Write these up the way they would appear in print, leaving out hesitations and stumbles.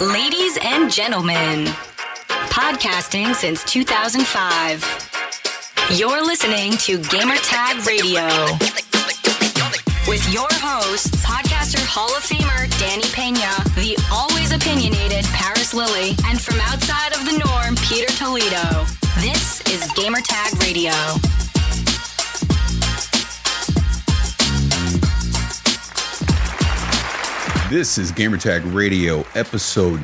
Ladies and gentlemen, podcasting since 2005. You're listening to Gamertag Radio with your host, podcaster Hall of Famer Danny Pena, the always opinionated Paris Lilly, and from outside of the norm, Peter Toledo. This is Gamertag Radio. This is Gamertag Radio, episode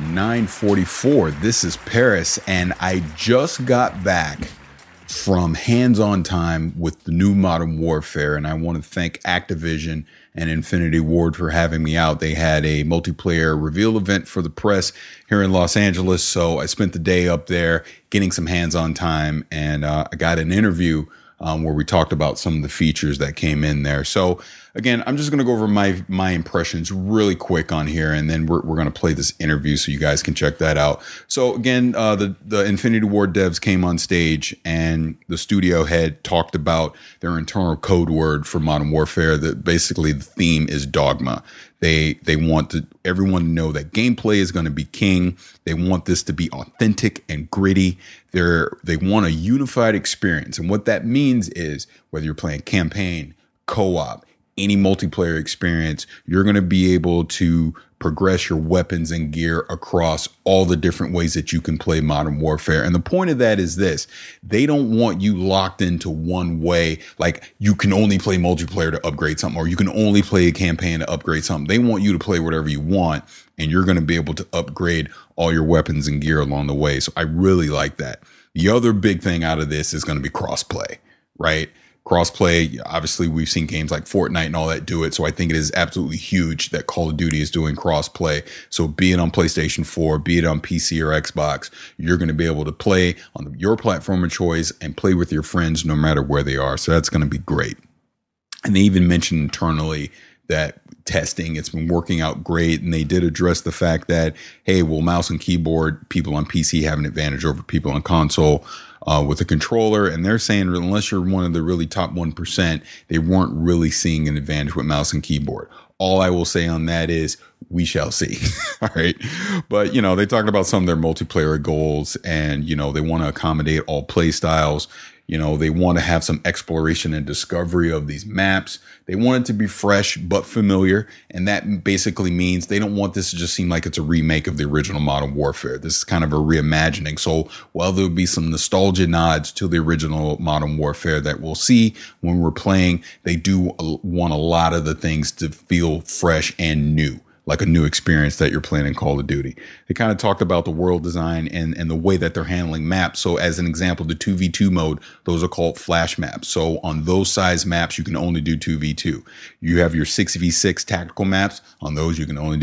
944. This is Paris, and I just got back from hands-on time with the new Modern Warfare, and I want to thank Activision and Infinity Ward for having me out. They had a multiplayer reveal event for the press here in Los Angeles, so I spent the day up there getting some hands-on time, and I got an interview where we talked about some of the features that came in there. So again, I'm just going to go over my impressions really quick on here, and then we're going to play this interview so you guys can check that out. So again, the Infinity Ward devs came on stage, and the studio head talked about their internal code word for Modern Warfare. That basically the theme is dogma. They want everyone to know that gameplay is going to be king. They want this to be authentic and gritty. They want a unified experience. And what that means is whether you're playing campaign, co-op, any multiplayer experience, you're going to be able to progress your weapons and gear across all the different ways that you can play Modern Warfare. And the point of that is this: they don't want you locked into one way, like you can only play multiplayer to upgrade something, or you can only play a campaign to upgrade something. They want you to play whatever you want, and you're going to be able to upgrade all your weapons and gear along the way. So I really like that. The other big thing out of this is going to be crossplay, right? Crossplay, obviously, we've seen games like Fortnite and all that do it. So I think it is absolutely huge that Call of Duty is doing crossplay. So be it on PlayStation 4, be it on PC or Xbox, you're going to be able to play on your platform of choice and play with your friends no matter where they are. So that's going to be great. And they even mentioned internally that testing, it's been working out great. And they did address the fact that, hey, well, mouse and keyboard, people on PC have an advantage over people on console with a controller. And they're saying unless you're one of the really top 1%, they weren't really seeing an advantage with mouse and keyboard. All I will say on that is we shall see. All right. But, you know, they talked about some of their multiplayer goals, and, you know, they want to accommodate all play styles. You know, they want to have some exploration and discovery of these maps. They want it to be fresh but familiar. And that basically means they don't want this to just seem like it's a remake of the original Modern Warfare. This is kind of a reimagining. So while there'll be some nostalgia nods to the original Modern Warfare that we'll see when we're playing, they do want a lot of the things to feel fresh and new, like a new experience that you're playing in Call of Duty. They kind of talked about the world design and the way that they're handling maps. So as an example, the 2v2 mode, those are called flash maps. So on those size maps, you can only do 2v2. You have your 6v6 tactical maps. On those, you can only do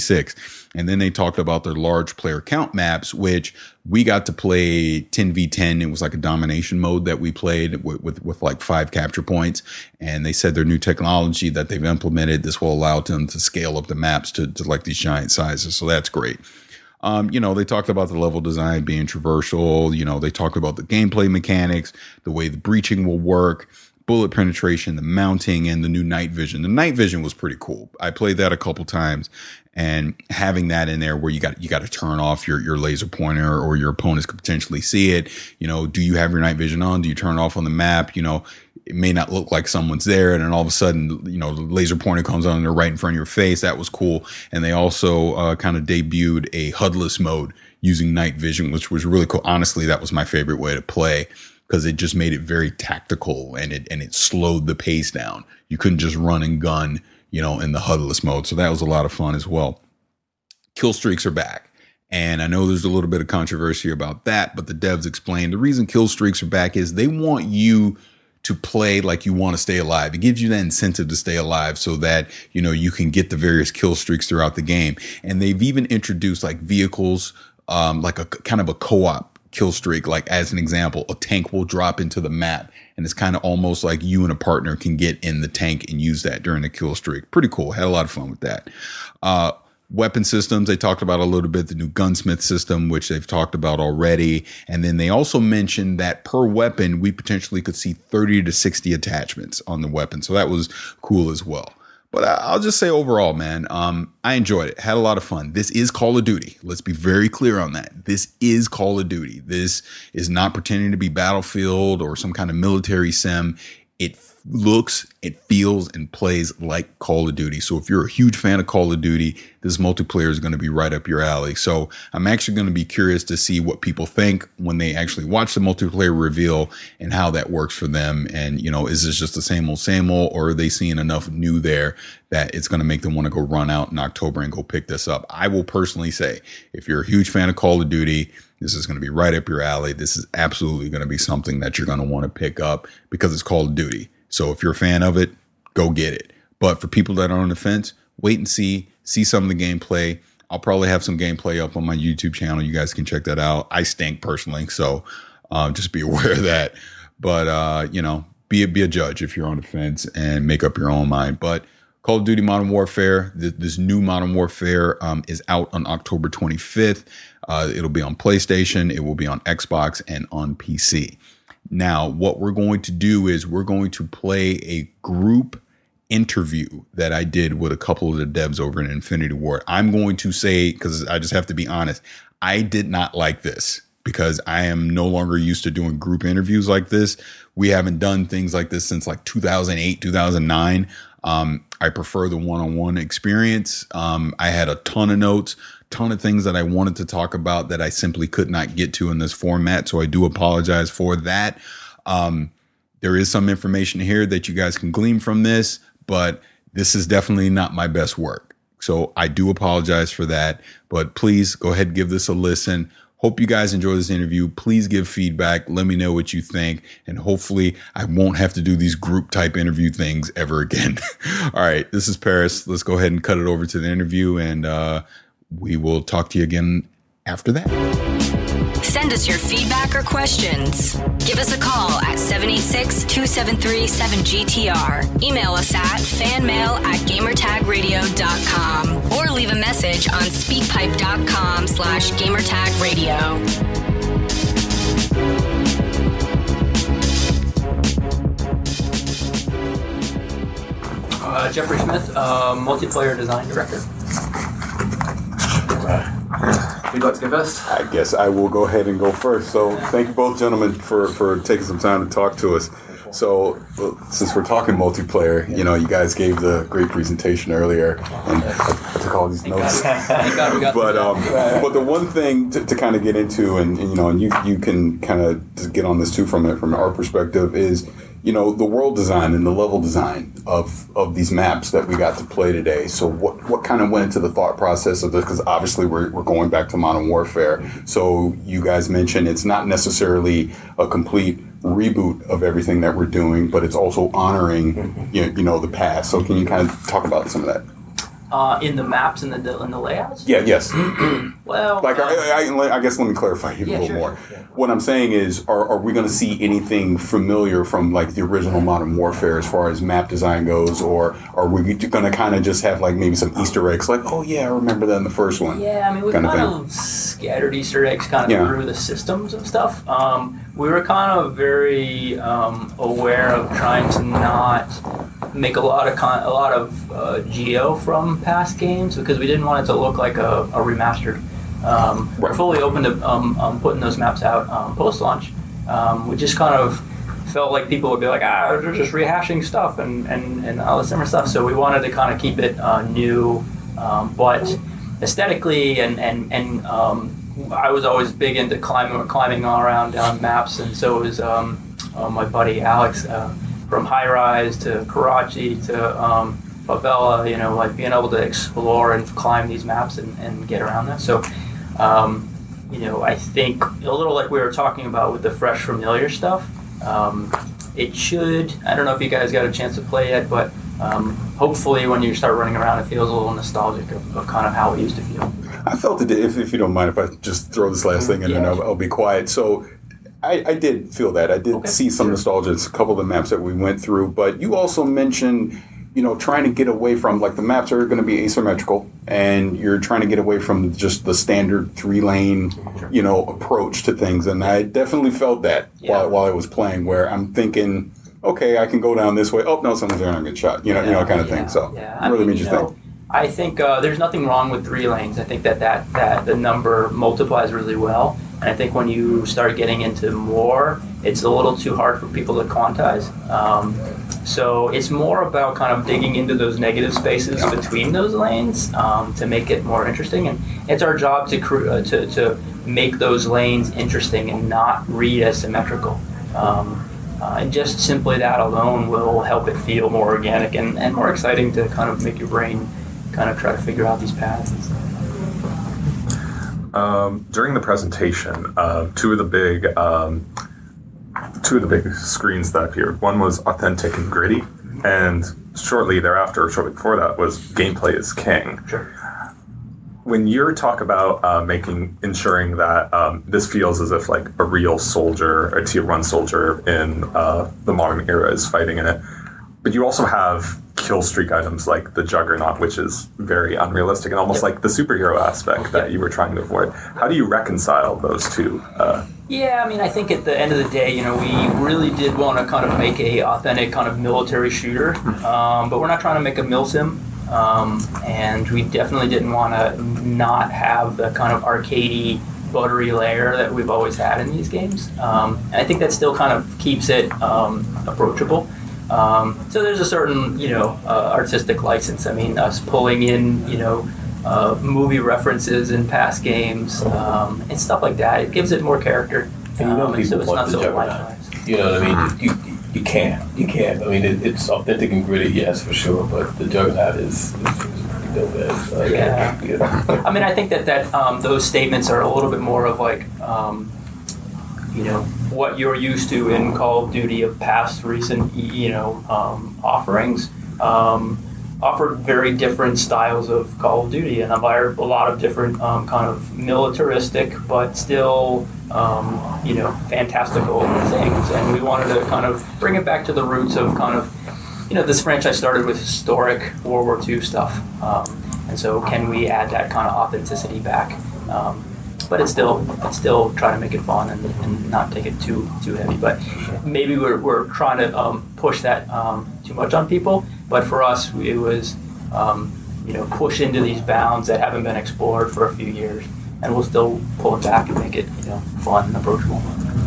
6v6. And then they talked about their large player count maps, which we got to play 10v10. It was like a domination mode that we played with like 5 capture points. And they said their new technology that they've implemented, this will allow them to scale up the maps to like these giant sizes. So that's great. You know, they talked about the level design being traversal. You know, they talked about the gameplay mechanics, the way the breaching will work, bullet penetration, the mounting, and the new night vision. The night vision was pretty cool. I played that a couple times, and having that in there where you got to turn off your laser pointer, or your opponents could potentially see it. You know, do you have your night vision on? Do you turn it off on the map? You know, it may not look like someone's there, and then all of a sudden, you know, the laser pointer comes on and they're right in front of your face. That was cool. And they also kind of debuted a HUDless mode using night vision, which was really cool. Honestly, that was my favorite way to play, because it just made it very tactical, and it slowed the pace down. You couldn't just run and gun, you know, in the HUDless mode. So that was a lot of fun as well. Kill streaks are back. And I know there's a little bit of controversy about that, but the devs explained the reason kill streaks are back is they want you to play like you want to stay alive. It gives you that incentive to stay alive so that, you know, you can get the various kill streaks throughout the game. And they've even introduced like vehicles, like a kind of a co-op kill streak. Like as an example, a tank will drop into the map, and it's kind of almost like you and a partner can get in the tank and use that during the kill streak. Pretty cool. Had a lot of fun with that. Weapon systems, they talked about a little bit, the new gunsmith system, which they've talked about already. And then they also mentioned that per weapon, we potentially could see 30 to 60 attachments on the weapon. So that was cool as well. But I'll just say overall, man, I enjoyed it. Had a lot of fun. This is Call of Duty. Let's be very clear on that. This is Call of Duty. This is not pretending to be Battlefield or some kind of military sim. It looks, it feels, and plays like Call of Duty. So if you're a huge fan of Call of Duty, this multiplayer is going to be right up your alley. So I'm actually going to be curious to see what people think when they actually watch the multiplayer reveal and how that works for them. And, you know, is this just the same old, or are they seeing enough new there that it's going to make them want to go run out in October and go pick this up? I will personally say, if you're a huge fan of Call of Duty, this is going to be right up your alley. This is absolutely going to be something that you're going to want to pick up because it's Call of Duty. So if you're a fan of it, go get it. But for people that are on the fence, wait and see some of the gameplay. I'll probably have some gameplay up on my YouTube channel. You guys can check that out. I stink personally, so just be aware of that. But, you know, be a judge if you're on the fence and make up your own mind. But Call of Duty Modern Warfare, this new Modern Warfare is out on October 25th. It'll be on PlayStation. It will be on Xbox and on PC. Now, what we're going to do is we're going to play a group interview that I did with a couple of the devs over in Infinity Ward. I'm going to say, because I just have to be honest, I did not like this because I am no longer used to doing group interviews like this. We haven't done things like this since like 2008, 2009. I prefer the one-on-one experience. I had a ton of notes, ton of things that I wanted to talk about that I simply could not get to in this format. So I do apologize for that. There is some information here that you guys can glean from this, but this is definitely not my best work. So I do apologize for that, but please go ahead and give this a listen. Hope you guys enjoy this interview. Please give feedback. Let me know what you think. And hopefully I won't have to do these group type interview things ever again. All right. This is Paris. Let's go ahead and cut it over to the interview, and we will talk to you again after that. Send us your feedback or questions. Give us a call at 786-273-7GTR. Email us at fanmail@gamertagradio.com or leave a message on speakpipe.com/gamertagradio. Jeffrey Smith, multiplayer design director. You'd like to go first? I guess I will go ahead and go first. So thank you both gentlemen for taking some time to talk to us. So since we're talking multiplayer, you know, you guys gave the great presentation earlier, and I took all these notes. But the one thing to kind of get into, and you know, and you can kind of just get on this too from our perspective, is, you know, the world design and the level design of these maps that we got to play today. So what kind of went into the thought process of this? Because obviously we're going back to Modern Warfare. So you guys mentioned it's not necessarily a complete reboot of everything that we're doing, but it's also honoring you know, the past. So can you kind of talk about some of that? In the maps and the layouts? Yeah, yes. Well, like I guess let me clarify here a little more. Sure. What I'm saying is, are we going to see anything familiar from like the original Modern Warfare as far as map design goes, or are we going to kind of just have like maybe some Easter eggs, like, oh yeah, I remember that in the first one? Yeah, I mean, we kind of scattered Easter eggs kind of through the systems and stuff. We were kind of very aware of trying to not make a lot of geo from past games, because we didn't want it to look like a remastered. We're fully open to putting those maps out post-launch. We just kind of felt like people would be like, they're just rehashing stuff and all this similar stuff. So we wanted to kind of keep it new, but aesthetically and I was always big into climbing all around maps, and so was my buddy Alex. From High Rise to Karachi to Favela, you know, like being able to explore and climb these maps and get around that. So, you know, I think a little like we were talking about with the fresh, familiar stuff, it should, I don't know if you guys got a chance to play yet, but hopefully when you start running around, it feels a little nostalgic of kind of how it used to feel. I felt it, if you don't mind, if I just throw this last thing in and I'll be quiet. So I did feel that. I did see some nostalgia. It's a couple of the maps that we went through, but you also mentioned, you know, trying to get away from, like, the maps are going to be asymmetrical, and you're trying to get away from just the standard 3-lane, you know, approach to things. And I definitely felt that while I was playing, where I'm thinking, okay, I can go down this way. Oh no, someone's there and I'm gonna get shot. You know, kind of thing. So really means you think. I think there's nothing wrong with 3 lanes. I think that the number multiplies really well. And I think when you start getting into more, it's a little too hard for people to quantize. So it's more about kind of digging into those negative spaces between those lanes to make it more interesting. And it's our job to make those lanes interesting and not read as symmetrical. And just simply that alone will help it feel more organic and more exciting to kind of make your brain kind of try to figure out these paths and stuff. During the presentation, two of the big screens that appeared. One was authentic and gritty, and shortly before that, was gameplay is king. Sure. When you talk about ensuring that this feels as if like a real soldier, a tier 1 soldier in the modern era is fighting in it, but you also have kill streak items like the Juggernaut, which is very unrealistic and almost like the superhero aspect that you were trying to avoid. How do you reconcile those two? Yeah, I mean, I think at the end of the day, we really did want to kind of make a authentic kind of military shooter, but we're not trying to make a milsim, and we definitely didn't want to not have the kind of arcadey, buttery layer that we've always had in these games. And I think that still kind of keeps it approachable. So there's a certain, artistic license. I mean, us pulling in, movie references in past games and stuff like that. It gives it more character. And so it's not so Juggernaut. You know what I mean? You can't. I mean, it's authentic and gritty, yes, for sure. But the Juggernaut is pretty dope. Yeah. I mean, I think that those statements are a little bit more of like, what you're used to in Call of Duty of past recent, offerings. Offered very different styles of Call of Duty and a lot of different kind of militaristic, but still, fantastical things. And we wanted to kind of bring it back to the roots of kind of, this franchise started with historic World War II stuff. And so can we add that kind of authenticity back? But it's still try to make it fun and not take it too heavy. But maybe we're trying to push that too much on people. But for us, it was push into these bounds that haven't been explored for a few years, and we'll still pull it back and make it fun and approachable.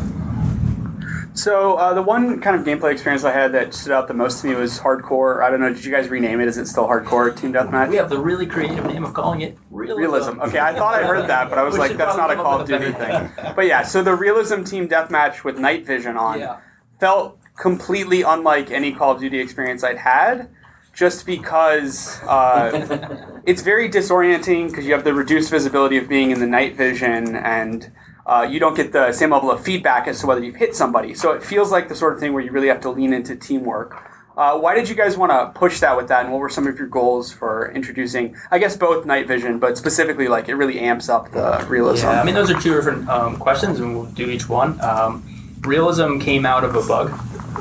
So the one kind of gameplay experience I had that stood out the most to me was Hardcore. I don't know, did you guys rename it? Is it still Hardcore Team Deathmatch? We have the really creative name of calling it Realism. Okay, I thought I heard that, but I was like, that's not a Call of Duty thing. But yeah, so the Realism Team Deathmatch with night vision on felt completely unlike any Call of Duty experience I'd had, just because it's very disorienting because you have the reduced visibility of being in the night vision, and you don't get the same level of feedback as to whether you've hit somebody. So it feels like the sort of thing where you really have to lean into teamwork. Why did you guys want to push that with that, and what were some of your goals for introducing, I guess, both night vision, but specifically, like, it really amps up the realism? Yeah, I mean, those are two different questions, and we'll do each one. Realism came out of a bug.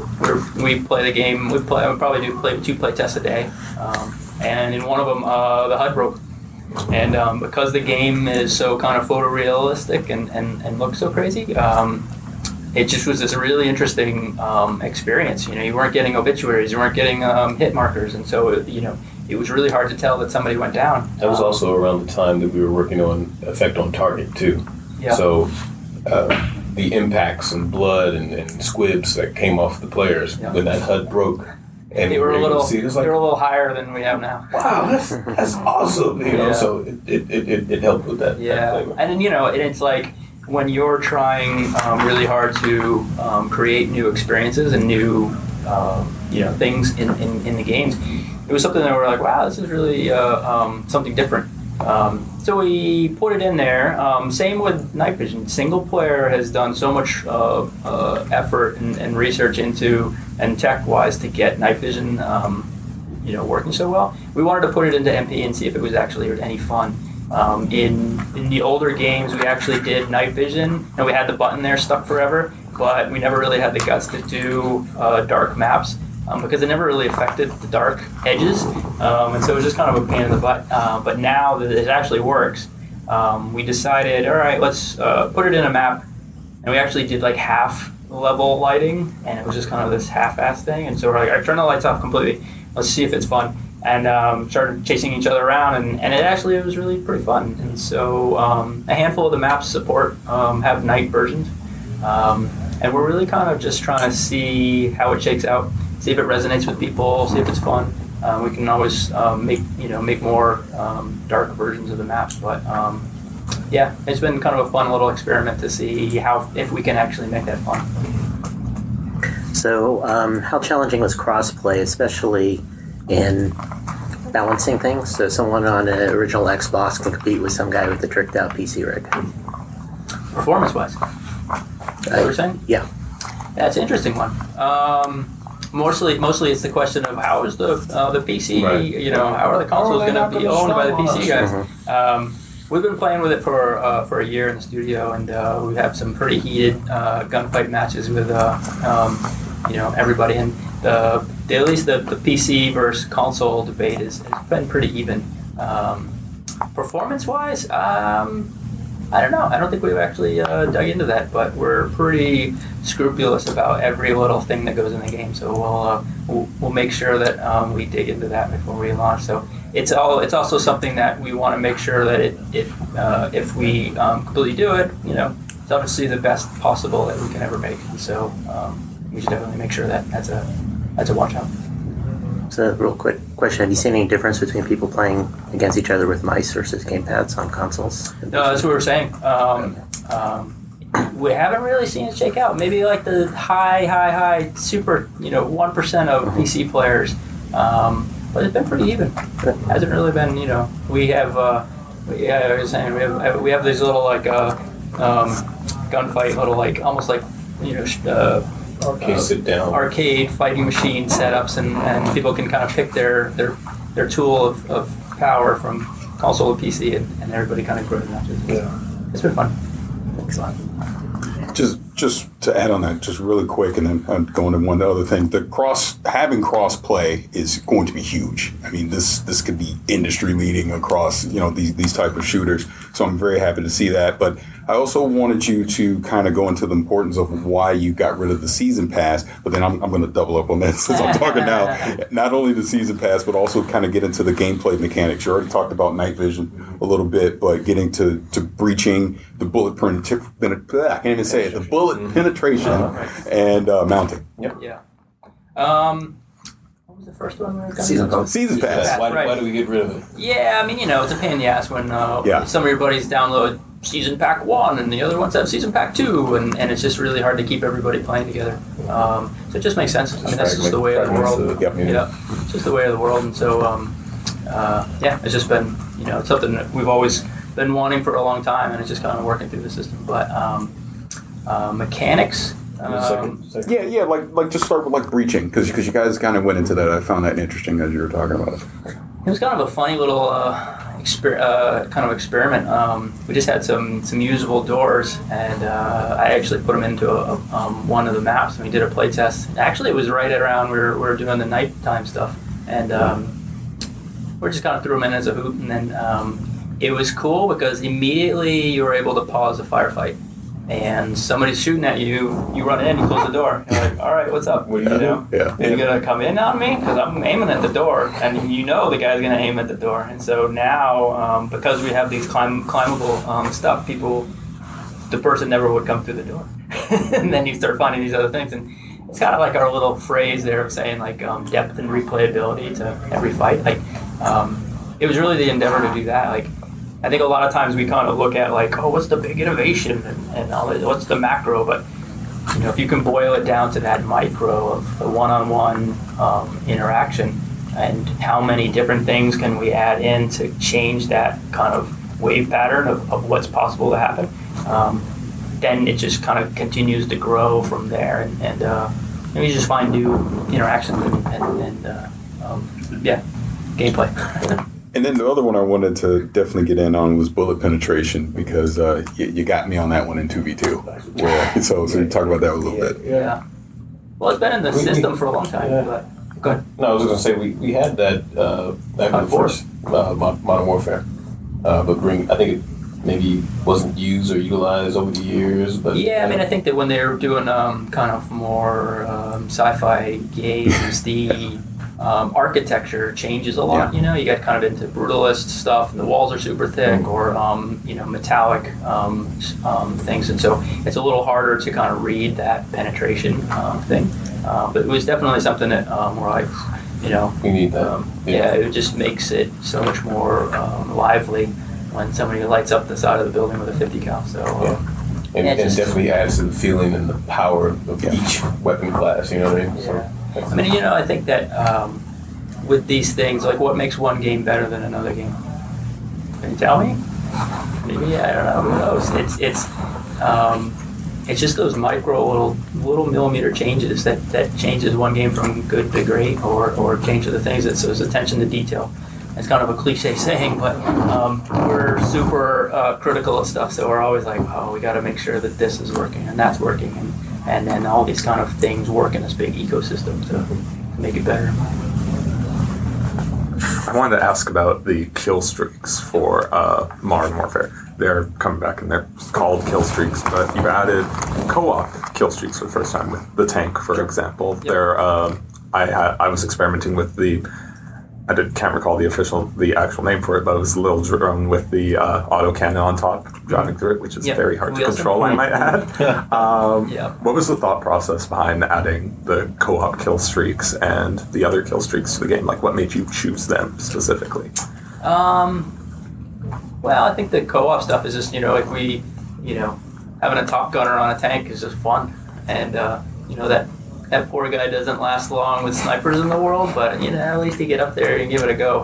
We play the game, we probably do two play tests a day, and in one of them, the HUD broke. And because the game is so kind of photorealistic and looks so crazy, it just was this really interesting experience. You weren't getting obituaries, you weren't getting hit markers, and so it was really hard to tell that somebody went down. That was also around the time that we were working on Effect on Target too. Yeah. So the impacts and blood and squibs that came off the players when that HUD broke. And they were a little higher than we have now. Wow, that's awesome. So it helped with that. Yeah, that and then and it's like when you're trying really hard to create new experiences and new things in the games. It was something that we're like, wow, this is really something different. So we put it in there. Same with night vision. Single player has done so much effort and research into and tech-wise to get night vision, working so well. We wanted to put it into MP and see if it was actually any fun. In the older games, we actually did night vision, and we had the button there stuck forever, but we never really had the guts to do dark maps. Because it never really affected the dark edges, and so it was just kind of a pain in the butt. But now that it actually works, we decided, all right, let's put it in a map, and we actually did like half level lighting, and it was just kind of this half-assed thing. And so we're like, I turned the lights off completely. Let's see if it's fun. And started chasing each other around, and it was really pretty fun. And so a handful of the maps support have night versions, and we're really kind of just trying to see how it shakes out, see if it resonates with people, see if it's fun. We can always make more dark versions of the maps, but yeah, it's been kind of a fun little experiment to see if we can actually make that fun. So how challenging was crossplay, especially in balancing things? So someone on an original Xbox can compete with some guy with a tricked out PC rig. Performance-wise, is that what you're saying? Yeah. That's an interesting one. Mostly it's the question of how is the PC, right. How are the consoles going to be owned by the PC guys? Mm-hmm. We've been playing with it for a year in the studio, and we have some pretty heated gunfight matches with everybody. And at least the PC versus console debate has been pretty even. Performance-wise, I don't know. I don't think we've actually dug into that, but we're pretty scrupulous about every little thing that goes in the game. So we'll make sure that we dig into that before we launch. So it's also something that we want to make sure that if we completely do it, it's obviously the best possible that we can ever make. And so we should definitely make sure that that's a watch out. So, real quick question: have you seen any difference between people playing against each other with mice versus gamepads on consoles? No, that's what we were saying. We haven't really seen it shake out. Maybe like the high, super, 1% of PC players, but it's been pretty even. It hasn't really been, we have. I was saying we have these little like gunfight, little like almost like arcade sit down, arcade fighting machine setups, and people can kind of pick their tool of power from console to PC, and everybody kind of grows matches. Yeah, it's been fun. Excellent. Just to add on that, just really quick, and then I'm going to one other thing. Having cross play is going to be huge. I mean, this could be industry leading across these type of shooters. So I'm very happy to see that. But I also wanted you to kind of go into the importance of why you got rid of the season pass. But then I'm going to double up on that since I'm talking now. Not only the season pass, but also kind of get into the gameplay mechanics. You already talked about night vision a little bit, but getting to breaching, the bullet I can't even say it. The bullet penetration and mounting. Yep. Yeah. What was the first one we were going Season pass. Why do we get rid of it? Yeah, I mean, it's a pain in the ass when some of your buddies download Season Pack 1 and the other ones have Season Pack 2, and it's just really hard to keep everybody playing together. So it just makes sense. I mean, that's just the way of the world. Yeah. It's just the way of the world, and so it's just been it's something that we've always been wanting for a long time, and it's just kind of working through the system. But mechanics. Yeah, like just start with like breaching, because you guys kind of went into that. I found that interesting as you were talking about it. It was kind of a funny little experiment. We just had some usable doors, and I actually put them into one of the maps, and we did a play test. Actually, it was right around we were doing the nighttime stuff, and we just kind of threw them in as a hoot, and then it was cool because immediately you were able to pause a firefight. And somebody's shooting at you, you run in, you close the door. You're like, all right, what's up? What are you doing? Yeah. Are you going to come in on me? Because I'm aiming at the door, and the guy's going to aim at the door. And so now, because we have these climbable stuff, the person never would come through the door. And then you start finding these other things. And it's kind of like our little phrase there of saying, like, depth and replayability to every fight. Like, it was really the endeavor to do that. Like, I think a lot of times we kind of look at like, what's the big innovation and all that, what's the macro? But if you can boil it down to that micro of the one-on-one interaction and how many different things can we add in to change that kind of wave pattern of what's possible to happen, then it just kind of continues to grow from there, and you just find new interactions and gameplay. And then the other one I wanted to definitely get in on was bullet penetration, because you got me on that one in 2v2. So you talk about that a little bit. Yeah. Well, it's been in the system for a long time. Yeah. But go ahead. No, I was going to say we had that back in the first Modern Warfare, but I think maybe wasn't used or utilized over the years. But yeah, I mean, I think that when they were doing kind of more sci-fi games, the architecture changes a lot. You know, you get kind of into brutalist stuff, and the walls are super thick, or metallic things, and so it's a little harder to kind of read that penetration thing. But it was definitely something that where I, we need that. It just makes it so much more lively when somebody lights up the side of the building with a 50 cal. So. And definitely adds to the feeling and the power of each weapon class. You know what I mean? Yeah. I mean, I think that with these things, like, what makes one game better than another game? Can you tell me? Maybe, I don't know. Who knows? It's just those micro little millimeter changes that changes one game from good to great, or changes the things. It's attention to detail. It's kind of a cliche saying, but we're super critical of stuff, so we're always like, oh, we got to make sure that this is working and that's working, and then all these kind of things work in this big ecosystem to make it better. I wanted to ask about the kill streaks for Modern Warfare. They're coming back, and they're called kill streaks, but you've added co-op kill streaks for the first time with the tank, for example. Yep. I was experimenting with can't recall the actual name for it, but it was a little drone with the autocannon on top driving through it, which is very hard to control, I might add. What was the thought process behind adding the co-op kill streaks and the other kill streaks to the game? Like, what made you choose them specifically? Well, I think the co-op stuff is just, like we, having a Top Gunner on a tank is just fun. And, that poor guy doesn't last long with snipers in the world, but, at least you get up there and give it a go.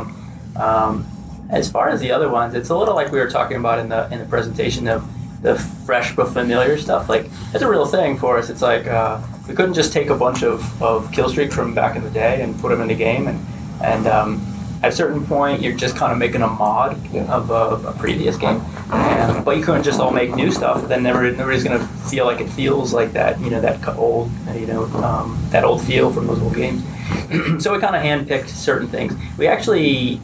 As far as the other ones, it's a little like we were talking about in the presentation of the fresh but familiar stuff. Like, it's a real thing for us. It's like we couldn't just take a bunch of kill streaks from back in the day and put them in the game, and at a certain point, you're just kind of making a mod of a previous game, but you couldn't just all make new stuff. Then nobody's going to feel like it feels like that, that old, that old feel from those old games. So we kind of handpicked certain things. We actually,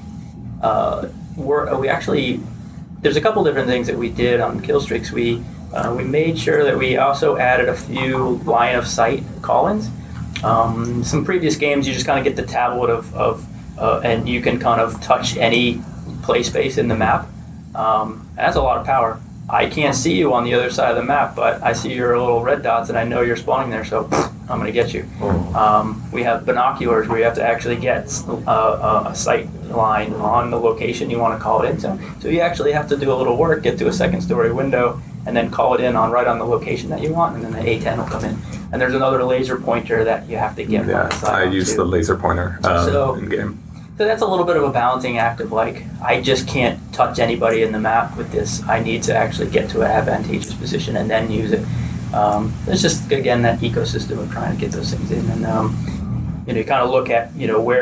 there's a couple different things that we did on kill streaks. We made sure that we also added a few line of sight call-ins. Some previous games, you just kind of get the tablet of and you can kind of touch any play space in the map. That's a lot of power. I can't see you on the other side of the map, but I see your little red dots and I know you're spawning there, so I'm going to get you. We have binoculars where you have to actually get a sight line on the location you want to call it into. So you actually have to do a little work, get to a second story window, and then call it in right on the location that you want, and then the A10 will come in. And there's another laser pointer that you have to get. I use the laser pointer in game. So that's a little bit of a balancing act of, like, I just can't touch anybody in the map with this. I need to actually get to an advantageous position and then use it. It's just, again, that ecosystem of trying to get those things in. And, you kind of look at,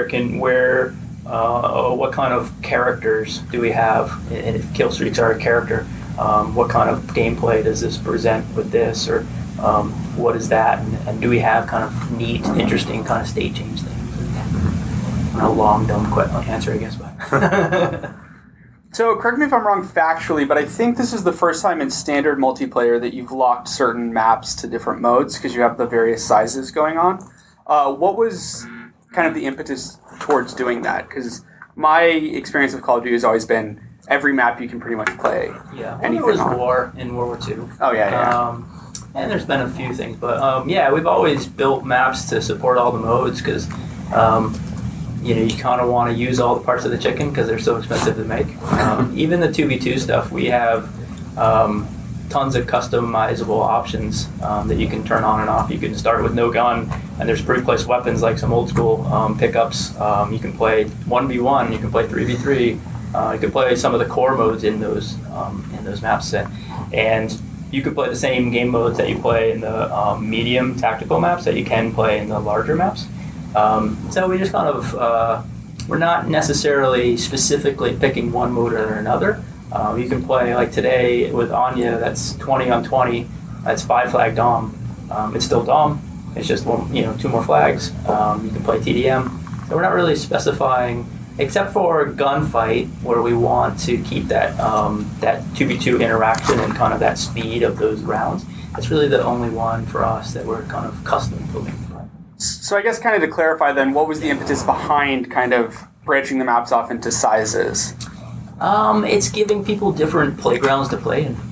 what kind of characters do we have? And if kill streaks are a character, what kind of gameplay does this present with this? Or what is that? And do we have kind of neat, interesting kind of state change things? A long, dumb answer, I guess. But So, correct me if I'm wrong factually, but I think this is the first time in standard multiplayer that you've locked certain maps to different modes because you have the various sizes going on. What was kind of the impetus towards doing that? Because my experience with Call of Duty has always been every map you can pretty much play. Yeah, there was war in World War II. Oh, yeah. And there's been a few things, but we've always built maps to support all the modes because you kind of want to use all the parts of the chicken because they're so expensive to make. Even the 2v2 stuff, we have tons of customizable options that you can turn on and off. You can start with no gun, and there's pre-placed weapons like some old school pickups. You can play 1v1, you can play 3v3, you can play some of the core modes in those maps. And you can play the same game modes that you play in the medium tactical maps that you can play in the larger maps. So we just kind of, we're not necessarily specifically picking one mode or another. You can play, like today with Anya, that's 20 on 20, that's 5 flag Dom. It's still Dom, it's just 2 more flags. You can play TDM. So we're not really specifying except for gunfight, where we want to keep that that 2v2 interaction and kind of that speed of those rounds. It's really the only one for us that we're kind of custom building. So I guess kind of to clarify then, what was the impetus behind kind of branching the maps off into sizes? It's giving people different playgrounds to play in.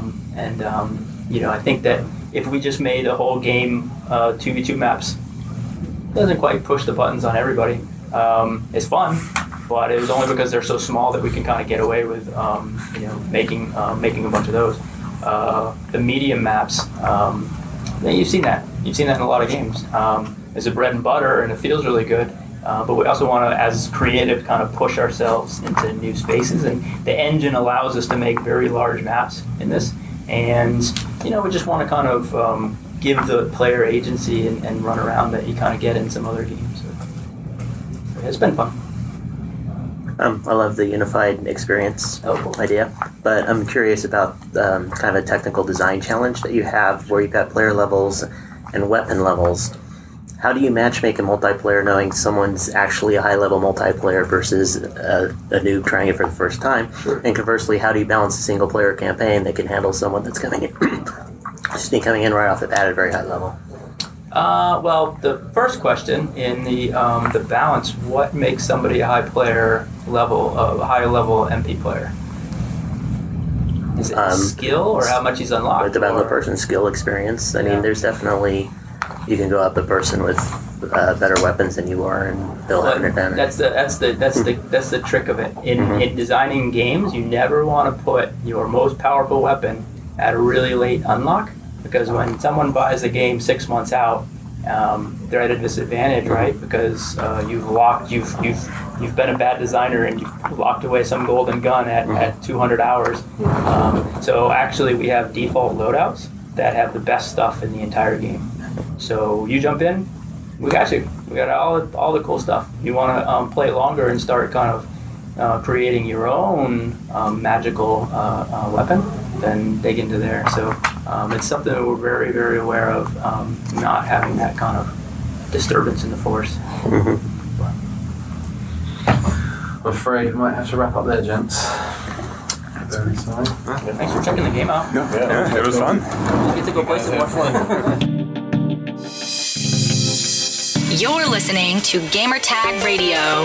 I think that if we just made a whole game 2v2 maps, it doesn't quite push the buttons on everybody. It's fun, but it was only because they're so small that we can kind of get away with making a bunch of those. The medium maps, you've seen that. You've seen that in a lot of games. It's a bread and butter, and it feels really good. But we also want to, as creative, kind of push ourselves into new spaces. And the engine allows us to make very large maps in this. And, we just want to kind of give the player agency and run around that you kind of get in some other games. So it's been fun. I love the unified experience idea, but I'm curious about kind of a technical design challenge that you have where you've got player levels and weapon levels. How do you matchmake a multiplayer knowing someone's actually a high-level multiplayer versus a noob trying it for the first time? Sure. And conversely, how do you balance a single-player campaign that can handle someone that's coming in right off the bat at a very high level? Well, the first question in the balance, what makes somebody a high level MP player? Is it skill or how much he's unlocked? It's about the person's skill experience. I mean, there's definitely, you can go up a person with better weapons than you are, and they'll have an advantage. That's the trick of it. In designing games, you never want to put your most powerful weapon at a really late unlock, because when someone buys a game 6 months out, they're at a disadvantage, right? Because you've been a bad designer and you've locked away some golden gun at 200 hours. So actually, we have default loadouts that have the best stuff in the entire game. So you jump in, we got you. We got all the cool stuff. You want to play longer and start kind of creating your own magical weapon, then dig into there. So it's something that we're very, very aware of, not having that kind of disturbance in the force. I'm afraid we might have to wrap up there, gents. Very sorry. Thanks for checking the game out. Yeah, it was fun. You get to go play some more fun. You're listening to Gamertag Radio.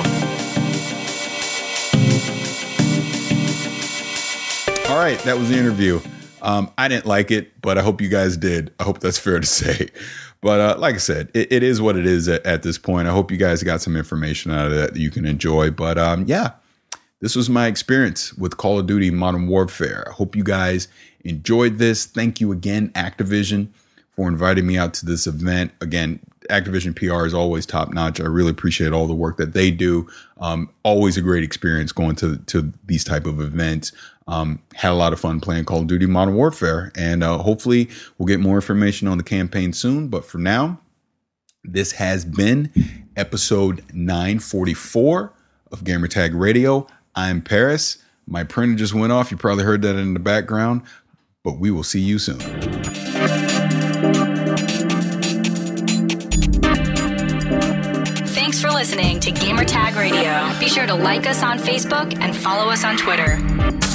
All right, that was the interview. I didn't like it, but I hope you guys did. I hope that's fair to say. But like I said, it is what it is at this point. I hope you guys got some information out of that you can enjoy. But yeah, this was my experience with Call of Duty Modern Warfare. I hope you guys enjoyed this. Thank you again, Activision, for inviting me out to this event. Again, Activision PR is always top notch. I really appreciate all the work that they do. Always a great experience going to these type of events. Had a lot of fun playing Call of Duty Modern Warfare, and hopefully we'll get more information on the campaign soon. But for now, this has been episode 944 of Gamertag Radio. I'm Paris. My printer just went off. You probably heard that in the background, but we will see you soon. Thanks for listening to Gamertag Radio. Be sure to like us on Facebook and follow us on Twitter.